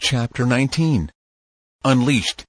Chapter 19. Unleashed.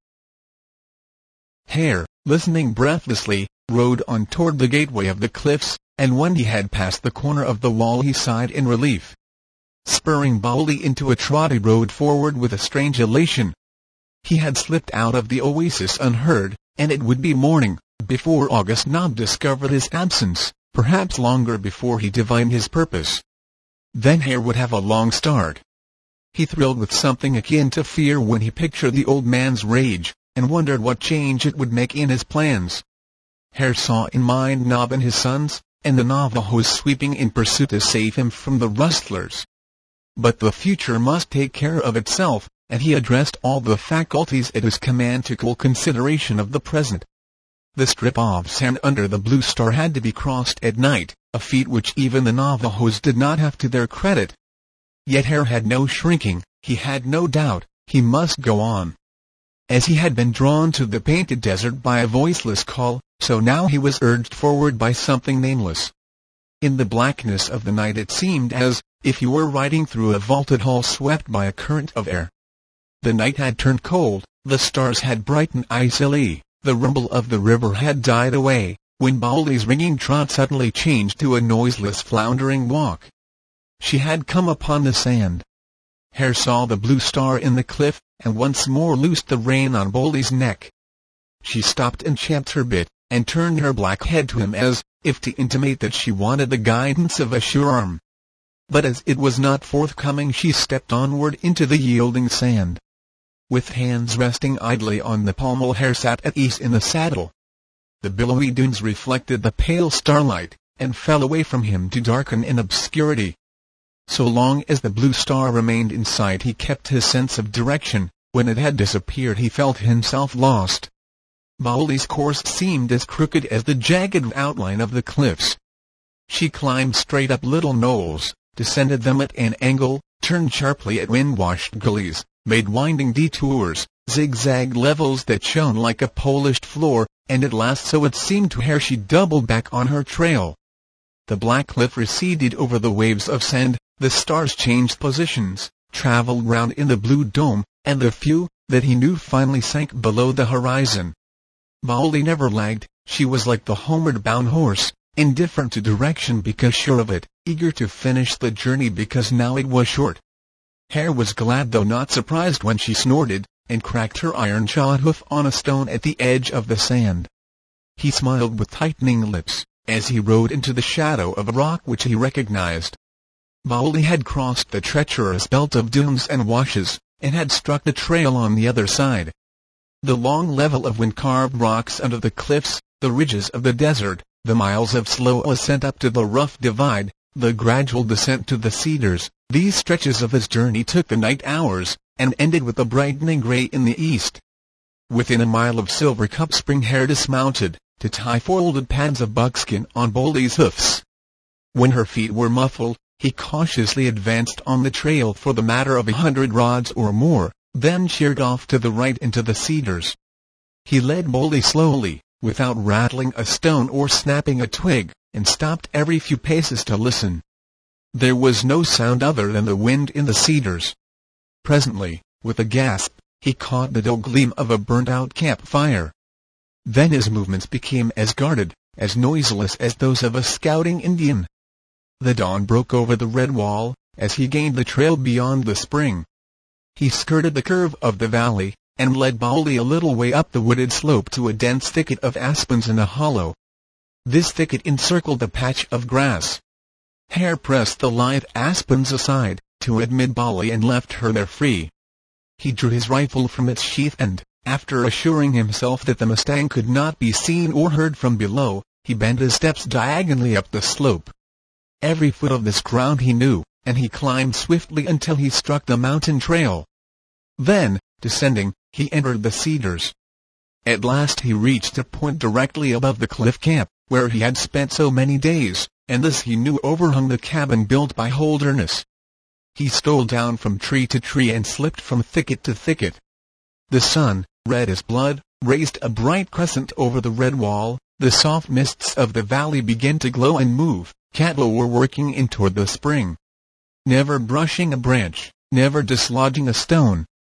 Hare, listening breathlessly, rode on toward the gateway of the cliffs, and when he had passed the corner of the wall he sighed in relief. Spurring boldly into a trot he rode forward with a strange elation. He had slipped out of the oasis unheard, and it would be morning before August Nob discovered his absence, perhaps longer before he divined his purpose. Then Hare would have a long start. He thrilled with something akin to fear when he pictured the old man's rage, and wondered what change it would make in his plans. Hare saw in mind Nob and his sons, and the Navajos sweeping in pursuit to save him from the rustlers. But the future must take care of itself, and he addressed all the faculties at his command to cool consideration of the present. The strip of sand under the Blue Star had to be crossed at night, a feat which even the Navajos did not have to their credit. Yet Hare had no shrinking, he had no doubt, he must go on. As he had been drawn to the painted desert by a voiceless call, so now he was urged forward by something nameless. In the blackness of the night it seemed as if he were riding through a vaulted hall swept by a current of air. The night had turned cold, the stars had brightened icily, the rumble of the river had died away, when Baldy's ringing trot suddenly changed to a noiseless floundering walk. She had come upon the sand. Hare saw the Blue Star in the cliff, and once more loosed the rein on Baldy's neck. She stopped and champed her bit, and turned her black head to him as if to intimate that she wanted the guidance of a sure arm. But as it was not forthcoming she stepped onward into the yielding sand. With hands resting idly on the pommel Hare sat at ease in the saddle. The billowy dunes reflected the pale starlight, and fell away from him to darken in obscurity. So long as the Blue Star remained in sight he kept his sense of direction, when it had disappeared he felt himself lost. Baldy's course seemed as crooked as the jagged outline of the cliffs. She climbed straight up little knolls, descended them at an angle, turned sharply at wind-washed gullies, made winding detours, zigzag levels that shone like a polished floor, and at last, so it seemed to Hare, she doubled back on her trail. The black cliff receded over the waves of sand, the stars changed positions, traveled round in the blue dome, and the few that he knew finally sank below the horizon. Baldy never lagged, she was like the homeward-bound horse, indifferent to direction because sure of it, eager to finish the journey because now it was short. Hare was glad though not surprised when she snorted, and cracked her iron-shod hoof on a stone at the edge of the sand. He smiled with tightening lips, as he rode into the shadow of a rock which he recognized. Baldy had crossed the treacherous belt of dunes and washes, and had struck the trail on the other side. The long level of wind-carved rocks under the cliffs, the ridges of the desert, the miles of slow ascent up to the rough divide, the gradual descent to the cedars, these stretches of his journey took the night hours, and ended with a brightening gray in the east. Within a mile of Silver Cup Spring Hare dismounted, to tie folded pads of buckskin on Baldy's hoofs. When her feet were muffled, he cautiously advanced on the trail for the matter of 100 rods or more, then sheered off to the right into the cedars. He led Baldy slowly, without rattling a stone or snapping a twig, and stopped every few paces to listen. There was no sound other than the wind in the cedars. Presently, with a gasp, he caught the dull gleam of a burnt-out campfire. Then his movements became as guarded, as noiseless as those of a scouting Indian. The dawn broke over the red wall, as he gained the trail beyond the spring. He skirted the curve of the valley, and led Baldy a little way up the wooded slope to a dense thicket of aspens in a hollow. This thicket encircled a patch of grass. Hare pressed the lithe aspens aside, to admit Baldy, and left her there free. He drew his rifle from its sheath and, after assuring himself that the Mustang could not be seen or heard from below, he bent his steps diagonally up the slope. Every foot of this ground he knew, and he climbed swiftly until he struck the mountain trail. Then, descending, he entered the cedars. At last he reached a point directly above the cliff camp, where he had spent so many days, and this he knew overhung the cabin built by Holderness. He stole down from tree to tree and slipped from thicket to thicket. The sun, red as blood, raised a bright crescent over the red wall, the soft mists of the valley began to glow and move, cattle were working in toward the spring. Never brushing a branch, never dislodging a stone,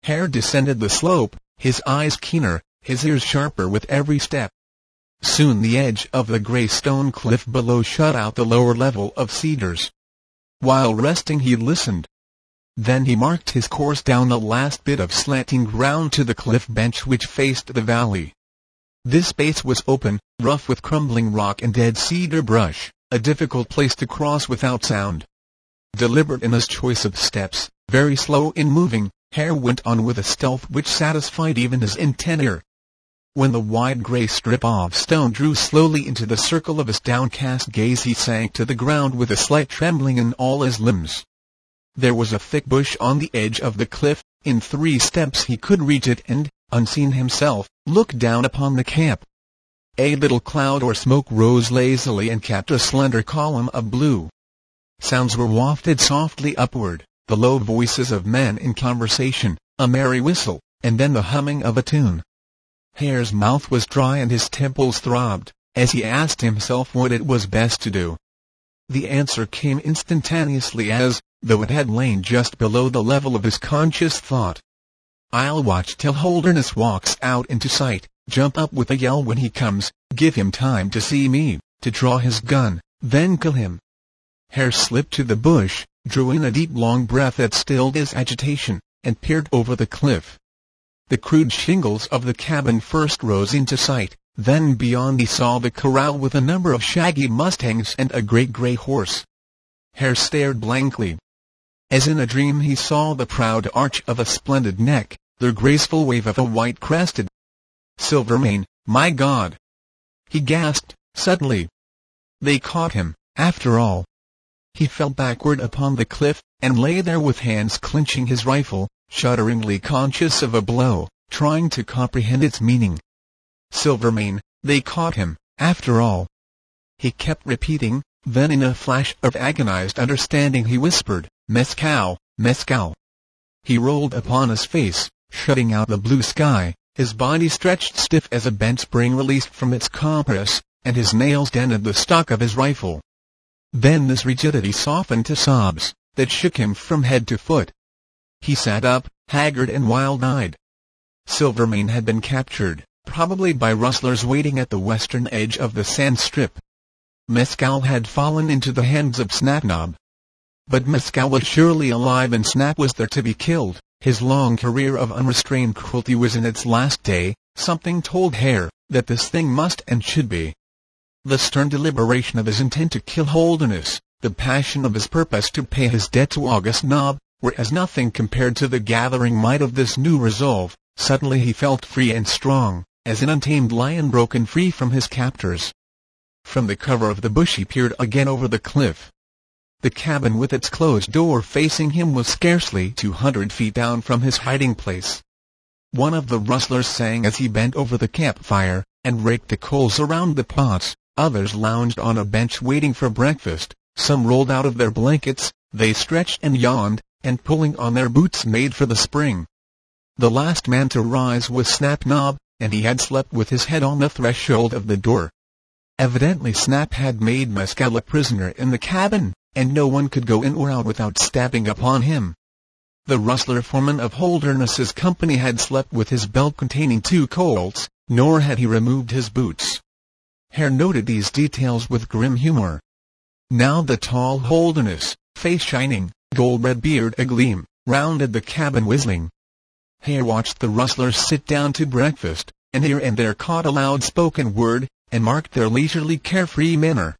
Hare descended the slope, his eyes keener, his ears sharper with every step. Soon the edge of the grey stone cliff below shut out the lower level of cedars. While resting he listened. Then he marked his course down the last bit of slanting ground to the cliff bench which faced the valley. This space was open, rough with crumbling rock and dead cedar brush, a difficult place to cross without sound. Deliberate in his choice of steps, very slow in moving, Hare went on with a stealth which satisfied even his intent ear. When the wide grey strip of stone drew slowly into the circle of his downcast gaze he sank to the ground with a slight trembling in all his limbs. There was a thick bush on the edge of the cliff, in 3 steps he could reach it and, unseen himself, look down upon the camp. A little cloud or smoke rose lazily and capped a slender column of blue. Sounds were wafted softly upward, the low voices of men in conversation, a merry whistle, and then the humming of a tune. Hare's mouth was dry and his temples throbbed, as he asked himself what it was best to do. The answer came instantaneously as, though it had lain just below the level of his conscious thought. I'll watch till Holderness walks out into sight, jump up with a yell when he comes, give him time to see me, to draw his gun, then kill him. Hare slipped to the bush, drew in a deep long breath that stilled his agitation, and peered over the cliff. The crude shingles of the cabin first rose into sight, then beyond he saw the corral with a number of shaggy mustangs and a great grey horse. Hare stared blankly. As in a dream he saw the proud arch of a splendid neck, the graceful wave of a white-crested Silvermane. My God! He gasped, suddenly. They caught him, after all. He fell backward upon the cliff, and lay there with hands clenching his rifle, shudderingly conscious of a blow, trying to comprehend its meaning. Silvermane, they caught him, after all. He kept repeating, then in a flash of agonized understanding he whispered, Mescal, Mescal. He rolled upon his face, shutting out the blue sky, his body stretched stiff as a bent spring released from its compress, and his nails dented the stock of his rifle. Then this rigidity softened to sobs, that shook him from head to foot. He sat up, haggard and wild-eyed. Silvermane had been captured, probably by rustlers waiting at the western edge of the sand strip. Mescal had fallen into the hands of Snapnob. But Mescal was surely alive and Snap was there to be killed. His long career of unrestrained cruelty was in its last day. Something told Hare that this thing must and should be. The stern deliberation of his intent to kill Holderness, the passion of his purpose to pay his debt to August Nob, were as nothing compared to the gathering might of this new resolve. Suddenly he felt free and strong, as an untamed lion broken free from his captors. From the cover of the bush he peered again over the cliff. The cabin with its closed door facing him was scarcely 200 feet down from his hiding place. One of the rustlers sang as he bent over the campfire, and raked the coals around the pots. Others lounged on a bench waiting for breakfast, some rolled out of their blankets, they stretched and yawned, and pulling on their boots made for the spring. The last man to rise was Snapnob, and he had slept with his head on the threshold of the door. Evidently Snap had made Mescal a prisoner in the cabin, and no one could go in or out without stabbing upon him. The rustler foreman of Holderness's company had slept with his belt containing 2 Colts, nor had he removed his boots. Hare noted these details with grim humor. Now the tall Holderness, face shining, gold-red beard agleam, rounded the cabin whistling. Hare watched the rustlers sit down to breakfast, and here and there caught a loud-spoken word, and marked their leisurely carefree manner.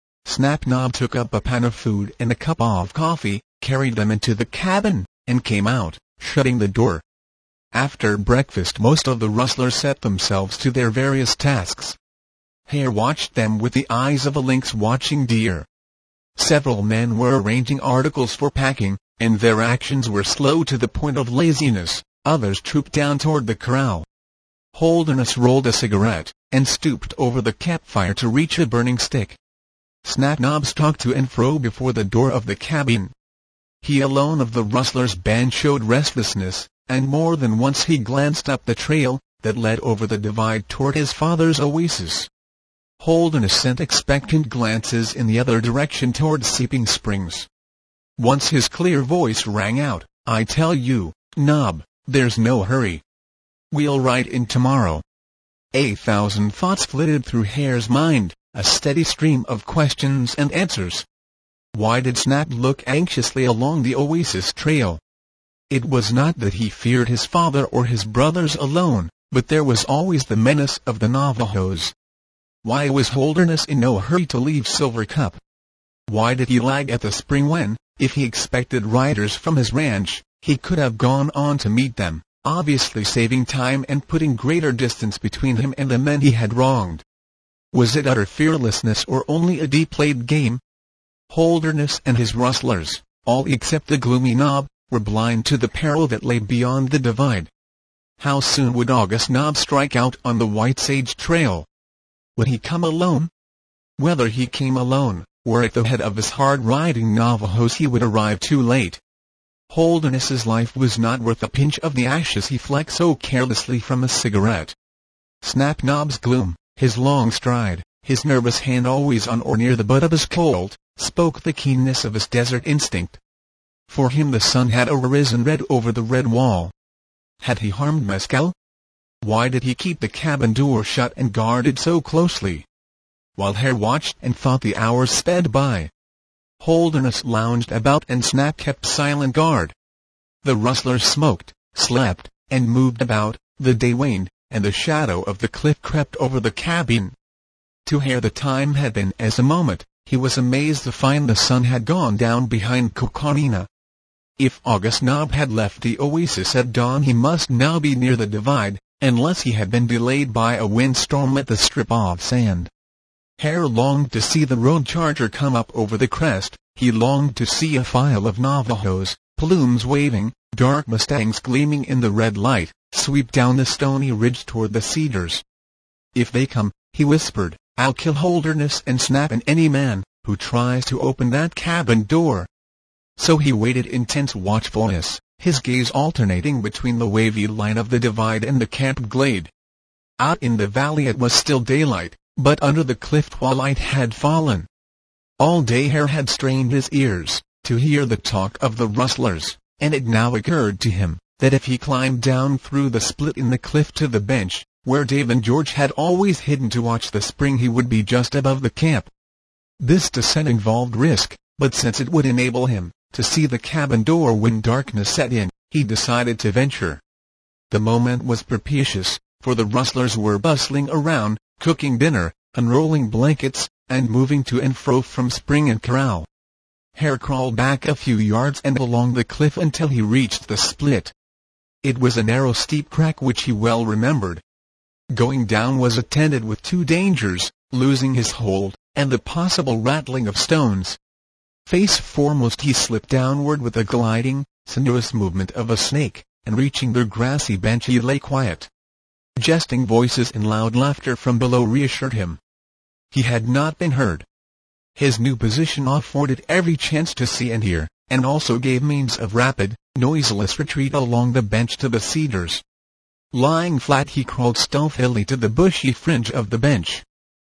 Snapnob took up a pan of food and a cup of coffee, carried them into the cabin, and came out, shutting the door. After breakfast most of the rustlers set themselves to their various tasks. Hare watched them with the eyes of a lynx watching deer. Several men were arranging articles for packing, and their actions were slow to the point of laziness. Others trooped down toward the corral. Holderness rolled a cigarette, and stooped over the campfire to reach a burning stick. Snapnob stalked to and fro before the door of the cabin. He alone of the rustlers' band showed restlessness, and more than once he glanced up the trail that led over the divide toward his father's oasis. Holderness sent expectant glances in the other direction toward Seeping Springs. Once his clear voice rang out, "I tell you, Nob, There's no hurry. We'll ride in tomorrow. 1,000 thoughts flitted through Hare's mind, a steady stream of questions and answers. Why did Snap look anxiously along the oasis trail? It was not that he feared his father or his brothers alone, but there was always the menace of the Navajos. Why was Holderness in no hurry to leave Silver Cup? Why did he lag at the spring when, if he expected riders from his ranch, he could have gone on to meet them, obviously saving time and putting greater distance between him and the men he had wronged? Was it utter fearlessness or only a deep-played game? Holderness and his rustlers, all except the gloomy Nob, were blind to the peril that lay beyond the divide. How soon would August Nob strike out on the White Sage Trail? Would he come alone? Whether he came alone, or at the head of his hard-riding Navajos, he would arrive too late. Holderness's life was not worth a pinch of the ashes he flecked so carelessly from a cigarette. Snap Nob's gloom, his long stride, his nervous hand always on or near the butt of his Colt, spoke the keenness of his desert instinct. For him the sun had arisen red over the red wall. Had he harmed Mescal? Why did he keep the cabin door shut and guarded so closely? While Hare watched and thought, the hours sped by. Holderness lounged about and Snap kept silent guard. The rustlers smoked, slept, and moved about. The day waned, and the shadow of the cliff crept over the cabin. To Hare the time had been as a moment. He was amazed to find the sun had gone down behind Coconina. If August Nob had left the oasis at dawn, he must now be near the divide, unless he had been delayed by a windstorm at the strip of sand. Hare longed to see the road charger come up over the crest. He longed to see a file of Navajos, plumes waving, dark mustangs gleaming in the red light, sweep down the stony ridge toward the cedars. If they come, he whispered, I'll kill Holderness and Snap and any man who tries to open that cabin door. So he waited in tense watchfulness, his gaze alternating between the wavy line of the divide and the camp glade. Out in the valley it was still daylight, but under the cliff twilight had fallen. All day Hare had strained his ears to hear the talk of the rustlers, and it now occurred to him that if he climbed down through the split in the cliff to the bench, where Dave and George had always hidden to watch the spring, he would be just above the camp. This descent involved risk, but since it would enable him to see the cabin door when darkness set in, he decided to venture. The moment was propitious, for the rustlers were bustling around, cooking dinner, unrolling blankets, and moving to and fro from spring and corral. Hare crawled back a few yards and along the cliff until he reached the split. It was a narrow, steep crack which he well remembered. Going down was attended with two dangers: losing his hold, and the possible rattling of stones. Face foremost he slipped downward with a gliding, sinuous movement of a snake, and reaching the grassy bench he lay quiet. Jesting voices and loud laughter from below reassured him. He had not been heard. His new position afforded every chance to see and hear, and also gave means of rapid, noiseless retreat along the bench to the cedars. Lying flat he crawled stealthily to the bushy fringe of the bench.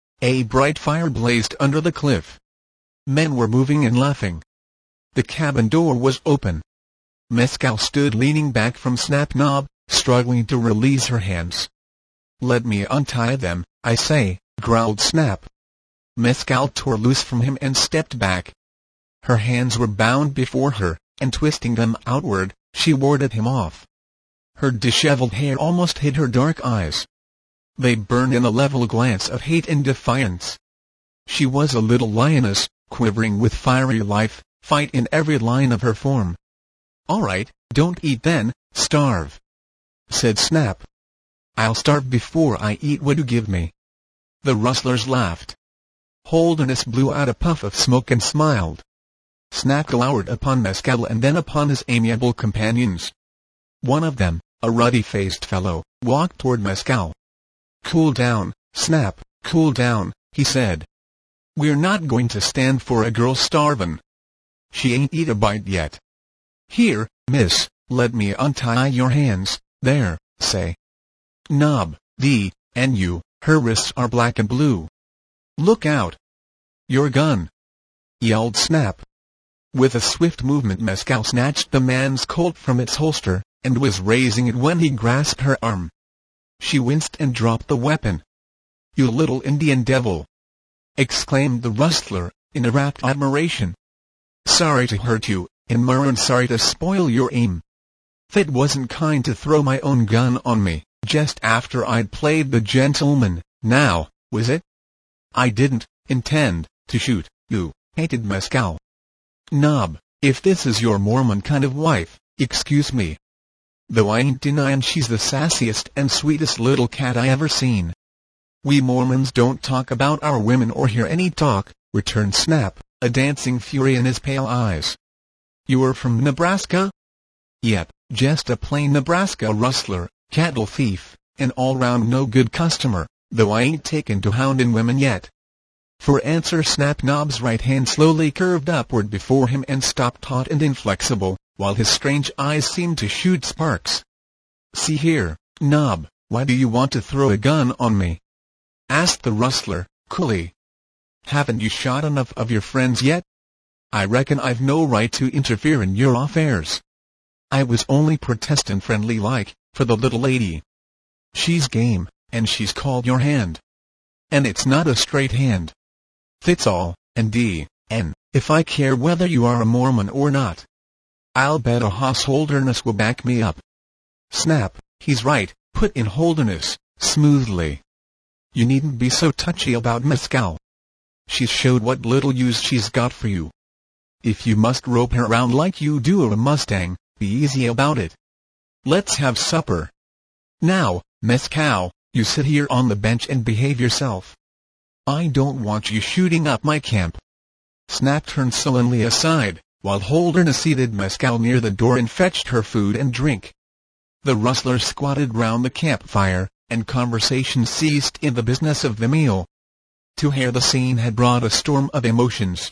A bright fire blazed under the cliff. Men were moving and laughing. The cabin door was open. Mescal stood leaning back from Snap Nob, struggling to release her hands. "Let me untie them, I say," growled Snap. Mescal tore loose from him and stepped back. Her hands were bound before her, and twisting them outward, she warded him off. Her disheveled hair almost hid her dark eyes. They burned in a level glance of hate and defiance. She was a little lioness, quivering with fiery life, fight in every line of her form. "All right, don't eat then, starve," said Snap. "I'll starve before I eat what you give me." The rustlers laughed. Holderness blew out a puff of smoke and smiled. Snap glowered upon Mescal and then upon his amiable companions. One of them, a ruddy-faced fellow, walked toward Mescal. "Cool down, Snap, cool down," he said. "We're not going to stand for a girl starvin'. She ain't eat a bite yet. Here, miss, let me untie your hands, there, say. Nob, and you," her wrists are black and blue. "Look out. Your gun," yelled Snap. With a swift movement Mescal snatched the man's Colt from its holster, and was raising it when he grasped her arm. She winced and dropped the weapon. "You little Indian devil!" exclaimed the rustler, in a rapt admiration. "Sorry to hurt you, and more'n sorry to spoil your aim. It wasn't kind to throw my own gun on me, just after I'd played the gentleman, now, was it? I didn't intend to shoot you," hated Mescal. "Knob, if this is your Mormon kind of wife, excuse me. Though I ain't denyin' she's the sassiest and sweetest little cat I ever seen." "We Mormons don't talk about our women or hear any talk," returned Snap, a dancing fury in his pale eyes. "You're from Nebraska?" "Yep, just a plain Nebraska rustler, cattle thief, and all-round no-good customer, though I ain't taken to houndin' women yet." For answer Snap Knob's right hand slowly curved upward before him and stopped taut and inflexible, while his strange eyes seemed to shoot sparks. "See here, Knob, why do you want to throw a gun on me?" asked the rustler, coolly. "Haven't you shot enough of your friends yet? I reckon I've no right to interfere in your affairs. I was only protestin' friendly-like, for the little lady. She's game, and she's called your hand. And it's not a straight hand. That's all, and if I care whether you are a Mormon or not. I'll bet a hoss Holderness will back me up." "Snap, he's right," put in Holderness, smoothly. "You needn't be so touchy about Mescal. She's showed what little use she's got for you. If you must rope her around like you do a Mustang, be easy about it. Let's have supper. Now, Mescal, you sit here on the bench and behave yourself. I don't want you shooting up my camp." Snap turned sullenly aside, while Holderness seated Mescal near the door and fetched her food and drink. The rustlers squatted round the campfire, and conversation ceased in the business of the meal. To her the scene had brought a storm of emotions.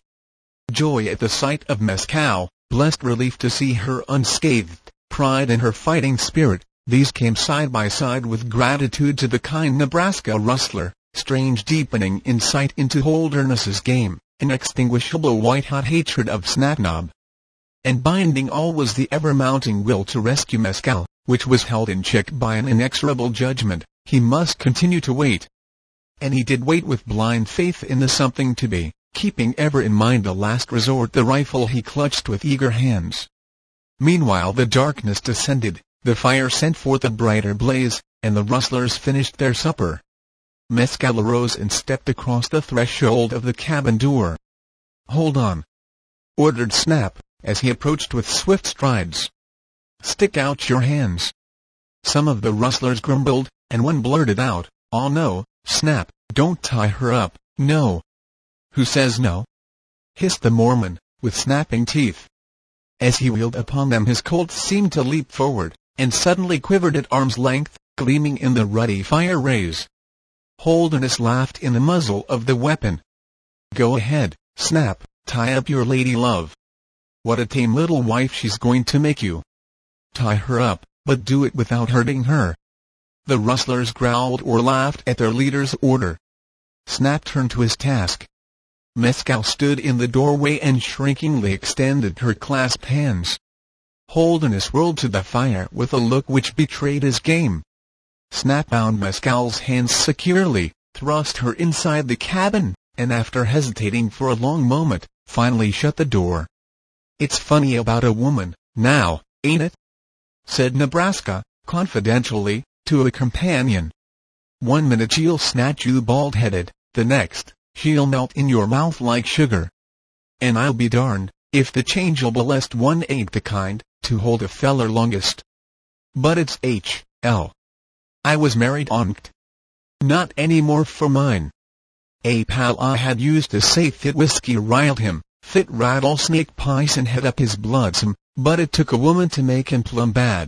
Joy at the sight of Mescal, blessed relief to see her unscathed, pride in her fighting spirit, these came side by side with gratitude to the kind Nebraska rustler, strange deepening insight into Holderness's game, inextinguishable white-hot hatred of Snapknob. And binding all was the ever-mounting will to rescue Mescal, which was held in check by an inexorable judgment. He must continue to wait. And he did wait with blind faith in the something to be, keeping ever in mind the last resort, the rifle he clutched with eager hands. Meanwhile the darkness descended, the fire sent forth a brighter blaze, and the rustlers finished their supper. Mescal arose and stepped across the threshold of the cabin door. "Hold on," ordered Snap, as he approached with swift strides. "Stick out your hands." Some of the rustlers grumbled, and one blurted out, "Oh no, Snap, don't tie her up, no." "Who says no?" hissed the Mormon, with snapping teeth. As he wheeled upon them his Colt seemed to leap forward, and suddenly quivered at arm's length, gleaming in the ruddy fire rays. Holderness laughed in the muzzle of the weapon. "Go ahead, Snap, tie up your lady love. What a tame little wife she's going to make you. Tie her up, but do it without hurting her." The rustlers growled or laughed at their leader's order. Snap turned to his task. Mescal stood in the doorway and shrinkingly extended her clasped hands. Holderness whirled to the fire with a look which betrayed his game. Snap bound Mescal's hands securely, thrust her inside the cabin, and after hesitating for a long moment, finally shut the door. "It's funny about a woman, now, ain't it?" said Nebraska, confidentially, to a companion. "1 minute she'll snatch you bald-headed, the next, she'll melt in your mouth like sugar. And I'll be darned, if the changeable blessed one ain't the kind to hold a feller longest. But it's H.L. I was married onct. Not any more for mine. A pal I had used to say that whiskey riled him, fit rattlesnake pison head up his bloodsome, but it took a woman to make him plumb bad.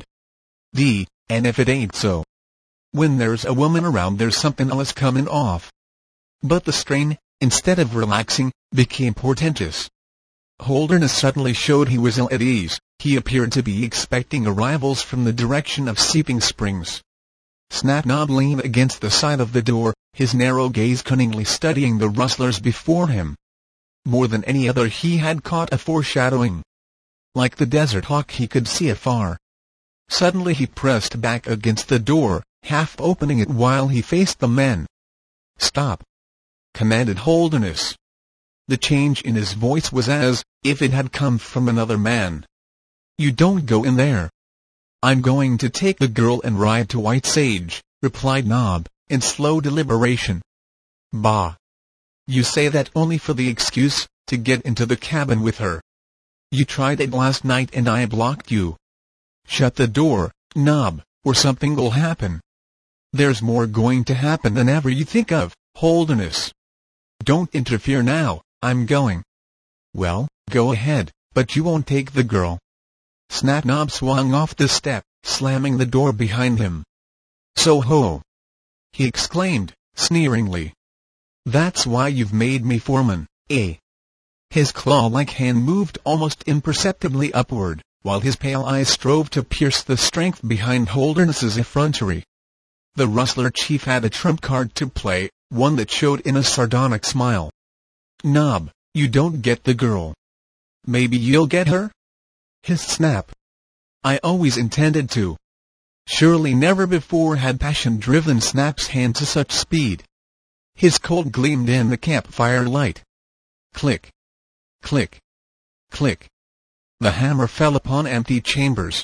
And if it ain't so. When there's a woman around there's something else comin' off." But the strain, instead of relaxing, became portentous. Holderness suddenly showed he was ill at ease. He appeared to be expecting arrivals from the direction of Seeping Springs. Snapknob leaned against the side of the door, his narrow gaze cunningly studying the rustlers before him. More than any other he had caught a foreshadowing. Like the desert hawk he could see afar. Suddenly he pressed back against the door, half opening it while he faced the men. "Stop!" commanded Holderness. The change in his voice was as if it had come from another man. "You don't go in there." "I'm going to take the girl and ride to White Sage," replied Nob, in slow deliberation. "Bah! You say that only for the excuse to get into the cabin with her. You tried it last night and I blocked you. Shut the door, Nob, or something'll happen. There's more going to happen than ever you think of, Holderness. Don't interfere now, I'm going." "Well, go ahead, but you won't take the girl." Snap Nob swung off the step, slamming the door behind him. "So-ho!" he exclaimed, sneeringly. "That's why you've made me foreman, eh?" His claw-like hand moved almost imperceptibly upward, while his pale eyes strove to pierce the strength behind Holderness's effrontery. The rustler chief had a trump card to play, one that showed in a sardonic smile. "Nob, you don't get the girl. Maybe you'll get her?" hissed Snap. "I always intended to." Surely never before had passion driven Snap's hand to such speed. His Colt gleamed in the campfire light. Click! Click! Click! The hammer fell upon empty chambers.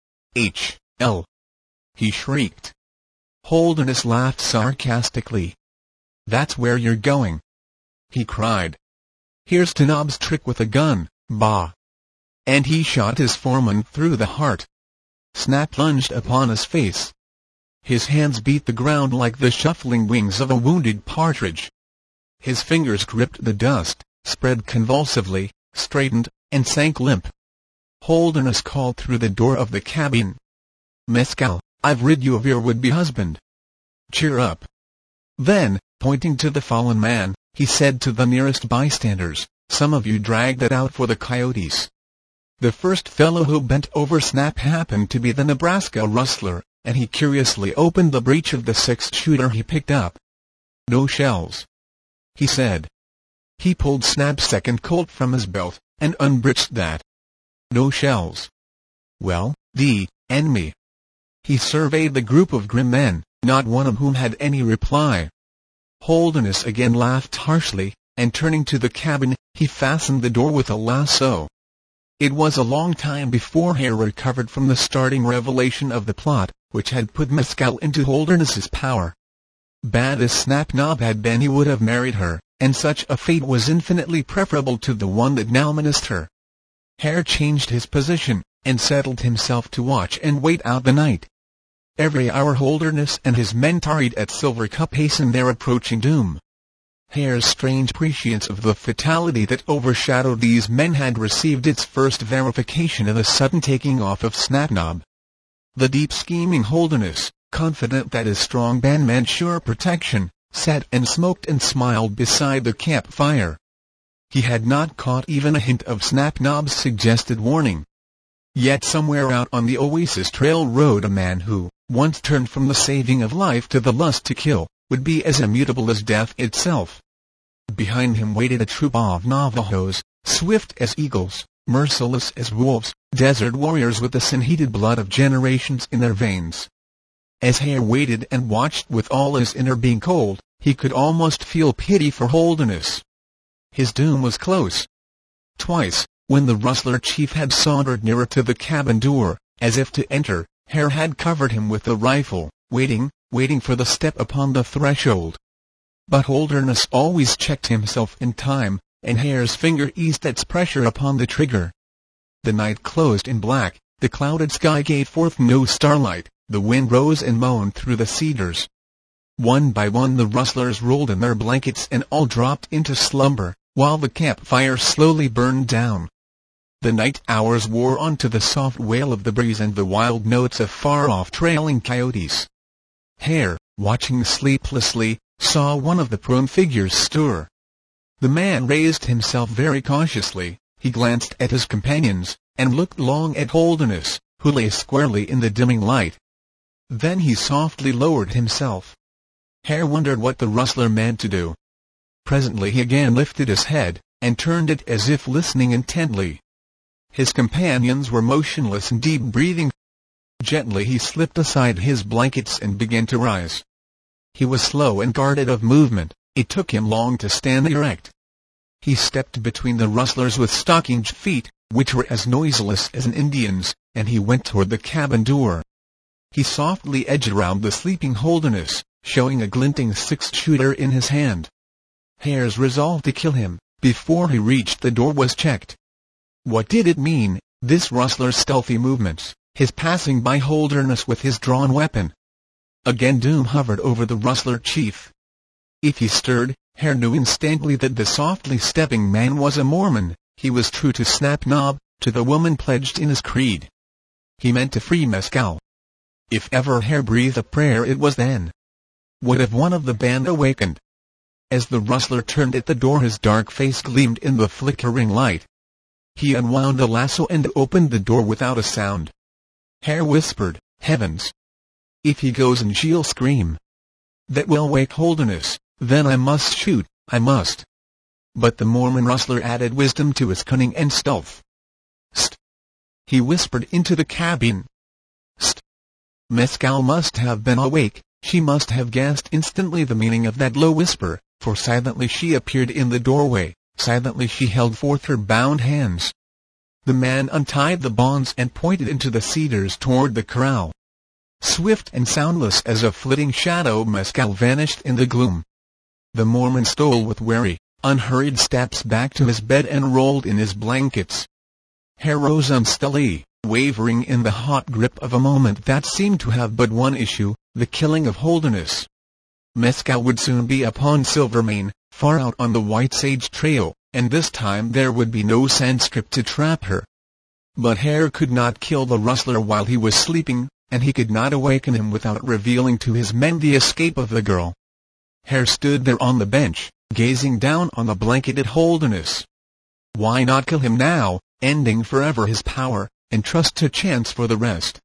"H.L.!" he shrieked. Holderness laughed sarcastically. "That's where you're going," he cried. "Here's to Nob's trick with a gun, bah!" And he shot his foreman through the heart. Snap lunged upon his face. His hands beat the ground like the shuffling wings of a wounded partridge. His fingers gripped the dust, spread convulsively, straightened, and sank limp. Holderness called through the door of the cabin. "Mescal, I've rid you of your would-be husband. Cheer up." Then, pointing to the fallen man, he said to the nearest bystanders, "Some of you drag that out for the coyotes." The first fellow who bent over Snap happened to be the Nebraska rustler, and he curiously opened the breech of the six-shooter he picked up. "No shells," he said. He pulled Snap's second Colt from his belt, and unbreeched that. "No shells. Well, the enemy." He surveyed the group of grim men, not one of whom had any reply. Holderness again laughed harshly, and turning to the cabin, he fastened the door with a lasso. It was a long time before Hare recovered from the starting revelation of the plot, which had put Mescal into Holderness's power. Bad as Snap Nob had been, he would have married her, and such a fate was infinitely preferable to the one that now menaced her. Hare changed his position, and settled himself to watch and wait out the night. Every hour Holderness and his men tarried at Silver Cup hastened their approaching doom. Hare's strange prescience of the fatality that overshadowed these men had received its first verification in the sudden taking off of Snap Nob. The deep scheming Holderness, confident that his strong band meant sure protection, sat and smoked and smiled beside the campfire. He had not caught even a hint of Snap Nob's suggested warning. Yet somewhere out on the Oasis Trail rode a man who, once turned from the saving of life to the lust to kill, would be as immutable as death itself. Behind him waited a troop of Navajos, swift as eagles, merciless as wolves, desert warriors with the sin-heated blood of generations in their veins. As Hare waited and watched with all his inner being cold, he could almost feel pity for Holderness. His doom was close. Twice, when the rustler chief had sauntered nearer to the cabin door, as if to enter, Hare had covered him with the rifle, waiting for the step upon the threshold. But Holderness always checked himself in time, and Hare's finger eased its pressure upon the trigger. The night closed in black, the clouded sky gave forth no starlight, the wind rose and moaned through the cedars. One by one the rustlers rolled in their blankets and all dropped into slumber, while the campfire slowly burned down. The night hours wore on to the soft wail of the breeze and the wild notes of far-off trailing coyotes. Hare, watching sleeplessly, saw one of the prone figures stir. The man raised himself very cautiously, he glanced at his companions, and looked long at Holderness, who lay squarely in the dimming light. Then he softly lowered himself. Hare wondered what the rustler meant to do. Presently he again lifted his head, and turned it as if listening intently. His companions were motionless and deep-breathing. Gently he slipped aside his blankets and began to rise. He was slow and guarded of movement. It took him long to stand erect. He stepped between the rustlers with stockinged feet, which were as noiseless as an Indian's, and he went toward the cabin door. He softly edged around the sleeping Holderness, showing a glinting six-shooter in his hand. Hare's resolve to kill him before he reached the door was checked. What did it mean, this rustler's stealthy movements, his passing by Holderness with his drawn weapon? Again doom hovered over the rustler chief. If he stirred, Hare knew instantly that the softly stepping man was a Mormon. He was true to Snap Knob, to the woman pledged in his creed. He meant to free Mescal. If ever Hare breathed a prayer, it was then. What if one of the band awakened? As the rustler turned at the door, his dark face gleamed in the flickering light. He unwound the lasso and opened the door without a sound. Hare whispered, "Heavens! If he goes and she'll scream. That will wake Holderness, then I must shoot, I must." But the Mormon rustler added wisdom to his cunning and stealth. "St!" he whispered into the cabin. "St!" Mescal must have been awake. She must have guessed instantly the meaning of that low whisper, for silently she appeared in the doorway, silently she held forth her bound hands. The man untied the bonds and pointed into the cedars toward the corral. Swift and soundless as a flitting shadow, Mescal vanished in the gloom. The Mormon stole with wary, unhurried steps back to his bed and rolled in his blankets. Hare rose unsteadily, wavering in the hot grip of a moment that seemed to have but one issue, the killing of Holderness. Mescal would soon be upon Silvermane, far out on the White Sage Trail, and this time there would be no sandstrip to trap her. But Hare could not kill the rustler while he was sleeping, and he could not awaken him without revealing to his men the escape of the girl. Hare stood there on the bench, gazing down on the blanketed Holderness. Why not kill him now, ending forever his power, and trust to chance for the rest?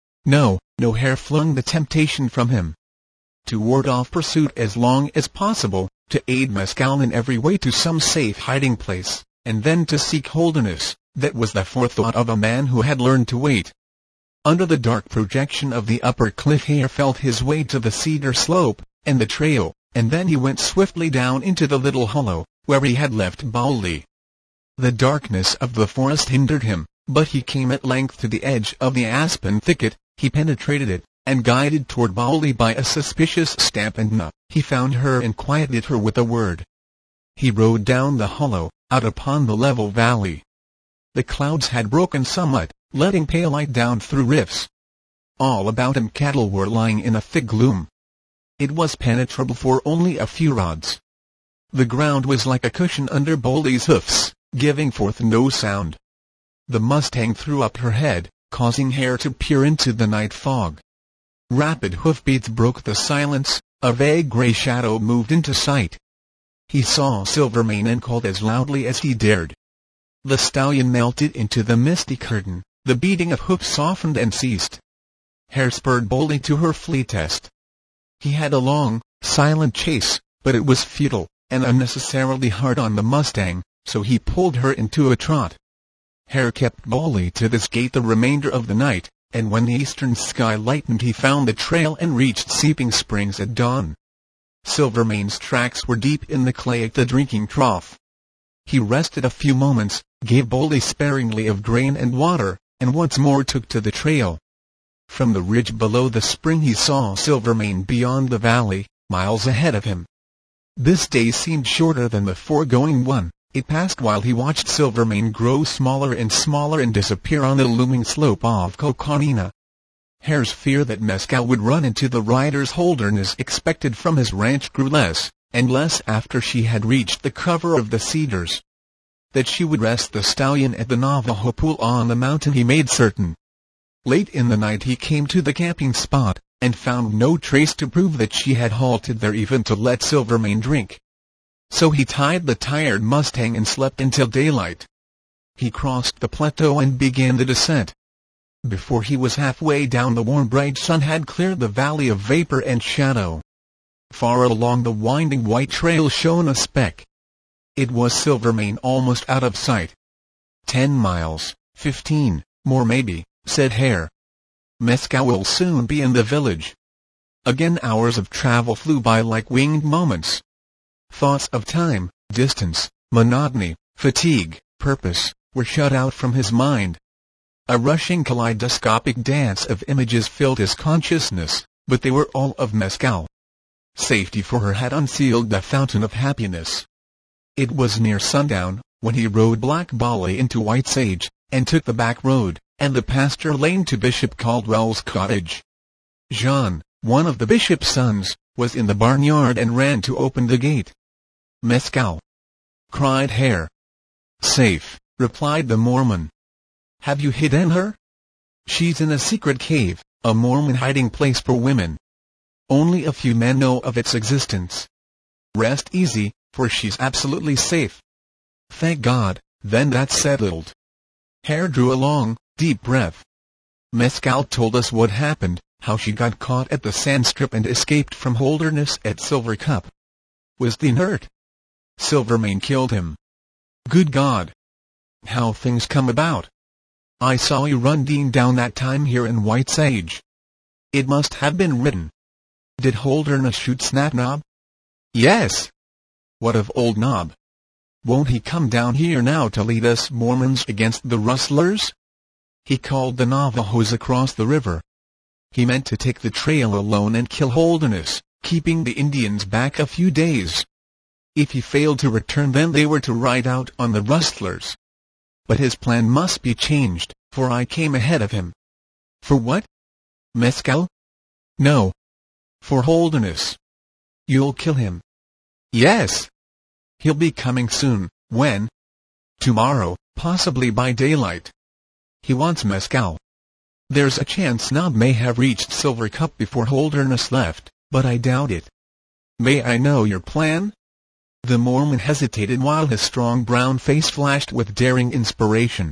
No, no. Hare flung the temptation from him. To ward off pursuit as long as possible, to aid Mescal in every way to some safe hiding place, and then to seek Holderness, that was the forethought of a man who had learned to wait. Under the dark projection of the upper cliff, Hare felt his way to the cedar slope, and the trail, and then he went swiftly down into the little hollow, where he had left Bowley. The darkness of the forest hindered him, but he came at length to the edge of the aspen thicket. He penetrated it, and guided toward Bowley by a suspicious stamp and nub, he found her and quieted her with a word. He rode down the hollow, out upon the level valley. The clouds had broken somewhat, letting pale light down through rifts. All about him cattle were lying in a thick gloom. It was penetrable for only a few rods. The ground was like a cushion under Bowley's hoofs, giving forth no sound. The Mustang threw up her head, causing Hare to peer into the night fog. Rapid hoofbeats broke the silence, a vague gray shadow moved into sight. He saw Silvermane and called as loudly as he dared. The stallion melted into the misty curtain, the beating of hoofs softened and ceased. Hare spurred Bowley to her fleetest. He had a long, silent chase, but it was futile, and unnecessarily hard on the Mustang, so he pulled her into a trot. Hare kept Bowley to this gait the remainder of the night, and when the eastern sky lightened he found the trail and reached Seeping Springs at dawn. Silvermane's tracks were deep in the clay at the drinking trough. He rested a few moments, gave Bowley sparingly of grain and water, and once more took to the trail. From the ridge below the spring he saw Silvermane beyond the valley, miles ahead of him. This day seemed shorter than the foregoing one. It passed while he watched Silvermane grow smaller and disappear on the looming slope of Coconina. Hare's fear that Mescal would run into the rider's Holderness expected from his ranch grew less and less after she had reached the cover of the cedars. That she would rest the stallion at the Navajo Pool on the mountain he made certain. Late in the night he came to the camping spot, and found no trace to prove that she had halted there even to let Silvermane drink. So he tied the tired Mustang and slept until daylight. He crossed the plateau and began the descent. Before he was halfway down, the warm bright sun had cleared the valley of vapor and shadow. Far along the winding white trail shone a speck. It was Silvermane, almost out of sight. 10 miles, 15, more maybe, said Hare. Mescal will soon be in the village. Again hours of travel flew by like winged moments. Thoughts of time, distance, monotony, fatigue, purpose, were shut out from his mind. A rushing kaleidoscopic dance of images filled his consciousness, but they were all of Mescal. Safety for her had unsealed the fountain of happiness. It was near sundown, when he rode Black Bali into White Sage, and took the back road, and the pasture lane to Bishop Caldwell's cottage. Jean, one of the bishop's sons, was in the barnyard and ran to open the gate. "Mescal!" cried Hare. "Safe," replied the Mormon. "Have you hidden her?" "She's in a secret cave, a Mormon hiding place for women. Only a few men know of its existence. Rest easy, for she's absolutely safe." "Thank God, then that's settled." Hare drew a long, deep breath. "Mescal told us what happened, how she got caught at the sand strip and escaped from Holderness at Silver Cup. Was Dean hurt?" "Silvermane killed him." "Good God! How things come about. I saw you run Dean down that time here in White Sage. It must have been written. Did Holderness shoot Snapnob?" "Yes." "What of Old Knob? Won't he come down here now to lead us Mormons against the rustlers?" "He called the Navajos across the river. He meant to take the trail alone and kill Holderness, keeping the Indians back a few days. If he failed to return, then they were to ride out on the rustlers. But his plan must be changed, for I came ahead of him." "For what? Mescal?" "No. For Holderness." "You'll kill him?" "Yes. He'll be coming soon." "When?" "Tomorrow, possibly by daylight. He wants Mescal. There's a chance Knob may have reached Silver Cup before Holderness left, but I doubt it." "May I know your plan?" The Mormon hesitated while his strong brown face flashed with daring inspiration.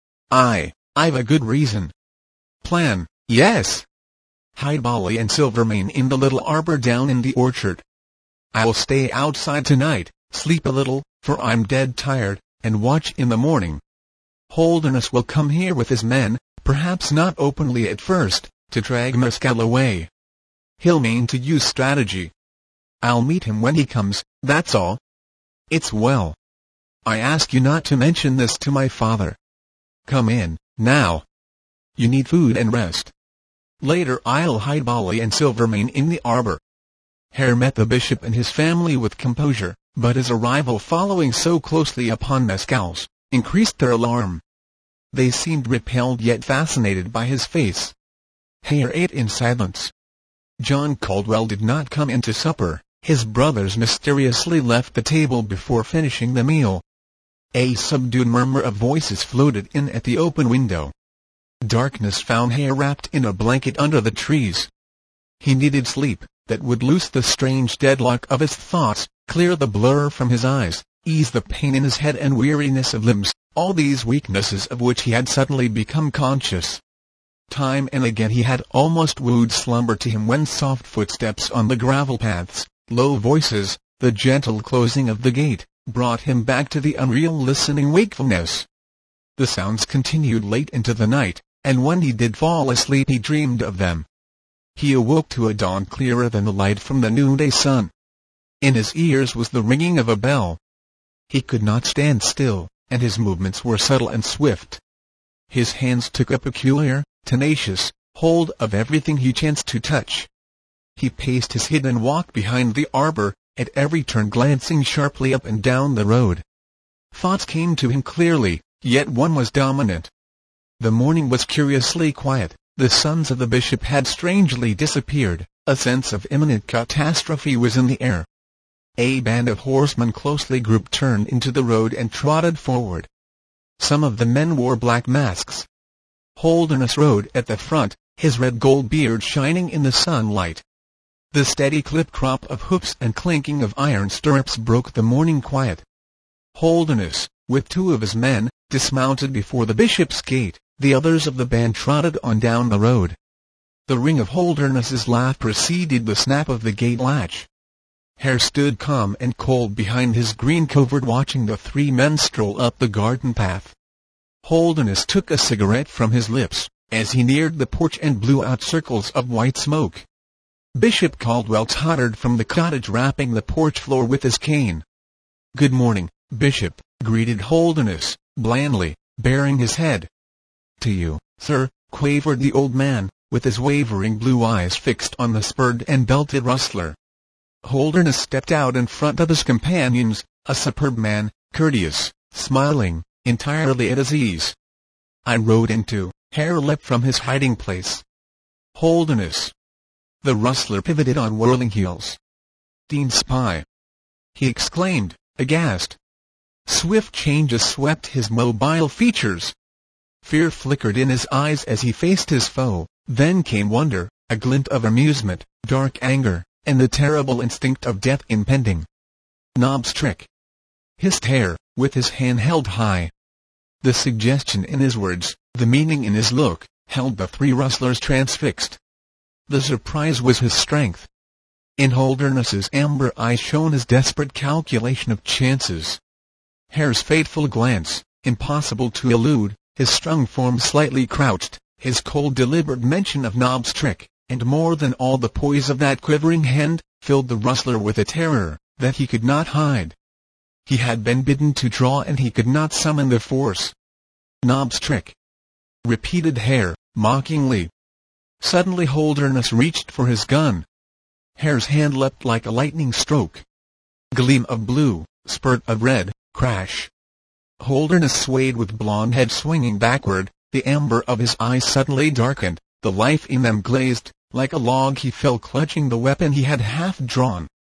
I've a good reason." "Plan?" "Yes. Hide Bali and Silvermane in the little arbor down in the orchard. I'll stay outside tonight, sleep a little, for I'm dead tired, and watch in the morning. Holderness will come here with his men, perhaps not openly at first, to drag Mescal away. He'll mean to use strategy. I'll meet him when he comes, that's all. It's well. I ask you not to mention this to my father. Come in, now. You need food and rest. Later I'll hide Bali and Silvermane in the arbor." Hare met the bishop and his family with composure, but his arrival following so closely upon Mescal's, increased their alarm. They seemed repelled yet fascinated by his face. Hare ate in silence. John Caldwell did not come in to supper. His brothers mysteriously left the table before finishing the meal. A subdued murmur of voices floated in at the open window. Darkness found Hare wrapped in a blanket under the trees. He needed sleep, that would loose the strange deadlock of his thoughts, clear the blur from his eyes, ease the pain in his head and weariness of limbs, all these weaknesses of which he had suddenly become conscious. Time and again he had almost wooed slumber to him when soft footsteps on the gravel paths, low voices, the gentle closing of the gate, brought him back to the unreal listening wakefulness. The sounds continued late into the night, and when he did fall asleep he dreamed of them. He awoke to a dawn clearer than the light from the noonday sun. In his ears was the ringing of a bell. He could not stand still, and his movements were subtle and swift. His hands took a peculiar, tenacious hold of everything he chanced to touch. He paced his hidden walk behind the arbor, at every turn glancing sharply up and down the road. Thoughts came to him clearly, yet one was dominant. The morning was curiously quiet, the sons of the bishop had strangely disappeared, a sense of imminent catastrophe was in the air. A band of horsemen closely grouped turned into the road and trotted forward. Some of the men wore black masks. Holderness rode at the front, his red-gold beard shining in the sunlight. The steady clip-clop of hoofs and clinking of iron stirrups broke the morning quiet. Holderness, with two of his men, dismounted before the bishop's gate, the others of the band trotted on down the road. The ring of Holderness's laugh preceded the snap of the gate latch. Hare stood calm and cold behind his green covert watching the three men stroll up the garden path. Holderness took a cigarette from his lips, as he neared the porch and blew out circles of white smoke. Bishop Caldwell tottered from the cottage, rapping the porch floor with his cane. "Good morning, Bishop," greeted Holderness, blandly, baring his head. "To you, sir," quavered the old man, with his wavering blue eyes fixed on the spurred and belted rustler. Holderness stepped out in front of his companions, a superb man, courteous, smiling, entirely at his ease. "I rode into," Hare leapt from his hiding place. "Holderness!" The rustler pivoted on whirling heels. "Dean's spy!" he exclaimed, aghast. Swift changes swept his mobile features. Fear flickered in his eyes as he faced his foe, then came wonder, a glint of amusement, dark anger, and the terrible instinct of death impending. "Nob's trick!" hissed Hare, with his hand held high. The suggestion in his words, the meaning in his look, held the three rustlers transfixed. The surprise was his strength. In Holderness's amber eyes shone his desperate calculation of chances. Hare's fateful glance, impossible to elude, his strung form slightly crouched, his cold deliberate mention of Nob's trick, and more than all the poise of that quivering hand, filled the rustler with a terror that he could not hide. He had been bidden to draw and he could not summon the force. "Nob's trick," repeated Hare, mockingly. Suddenly Holderness reached for his gun. Hare's hand leapt like a lightning stroke. Gleam of blue, spurt of red, crash. Holderness swayed with blond head swinging backward, the amber of his eyes suddenly darkened, the life in them glazed. Like a log he fell clutching the weapon he had half drawn,